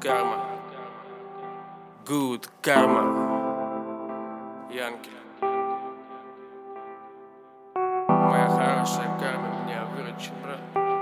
карма. Good карма. Янкель. Моя хорошая карма меня выручит, брат.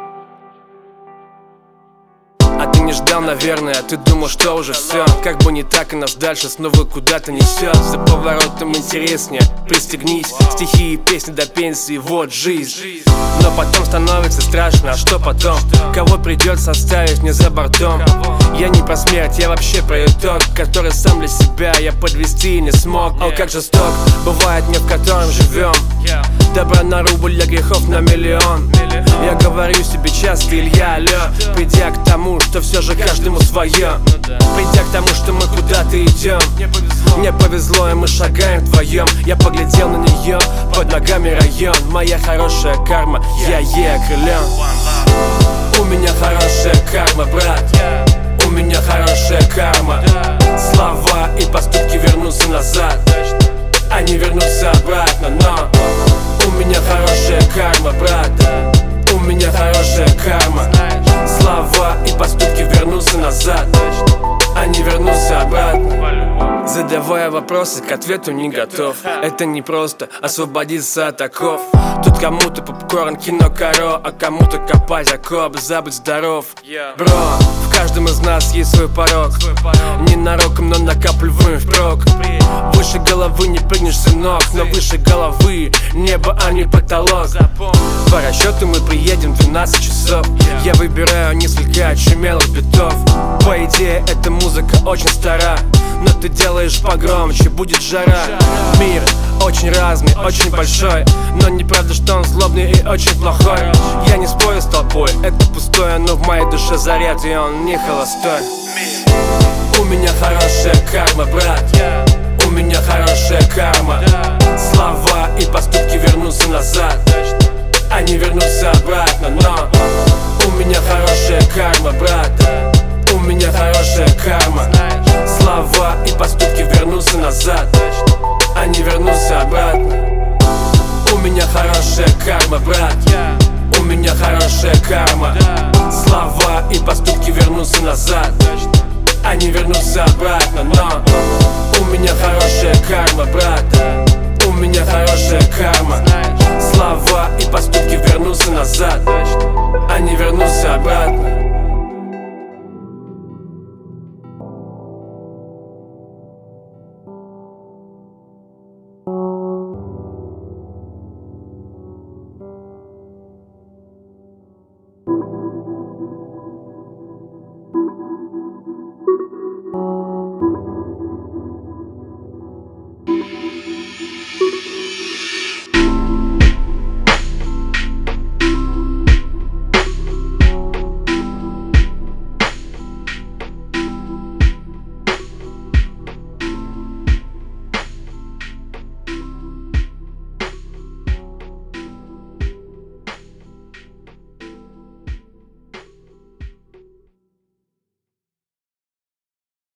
А ты не ждал, наверное, ты думал, что уже все. Как бы не так, и нас дальше снова куда-то несет. За поворотом интереснее, пристегнись. Стихи и песни до пенсии, вот жизнь. Но потом становится страшно, а что потом? Кого придется оставить мне за бортом? Я не про смерть, я вообще про итог, который сам для себя я подвести не смог. О, как жесток бывает мир, в котором живем. Добра на рубль, а грехов на миллион. Я говорю себе часто, Илья, алло, придя к тому, что все же каждому свое. Придя к тому, что мы куда-то идем. Мне повезло, и мы шагаем вдвоем. Я поглядел на нее, под ногами район. Моя хорошая карма, я ей окрылен. У меня хорошая карма, брат. У меня хорошая карма. Слова и поступки вернутся назад. Они вернутся обратно, но у меня хорошая карма, брат. У меня хорошая карма. Слова и поступки вернутся назад. Они вернутся обратно. Задавая вопросы, к ответу не готов. Это не просто освободиться от оков. Тут кому-то попкорн, кино, коро, а кому-то копать окоп, забыть здоров. Бро, в каждом из нас есть свой порог. Ненароком, но накапливаем впрок. Выше головы не прыгнешь, сынок, но выше головы небо, а не потолок. По расчету мы приедем в 12 часов. Я выбираю несколько очумелых битов. По идее, эта музыка очень стара, но ты делаешь погромче, будет жара. Мир очень разный, очень большой, но неправда, что он злобный и очень плохой. Я не спорю с толпой, это пустое, но в моей душе заряд, и он не холостой. У меня хорошая карма, брат. У меня хорошая карма. Слова и поступки вернутся назад. Они вернутся обратно, но у меня хорошая карма, брат. У меня хорошая карма. Слова и поступки вернутся назад. Они вернутся обратно. У меня хорошая карма, брат. У меня хорошая карма. Слова и поступки вернутся назад. Они вернутся обратно, но у меня хорошая карма, брат. У меня хорошая карма.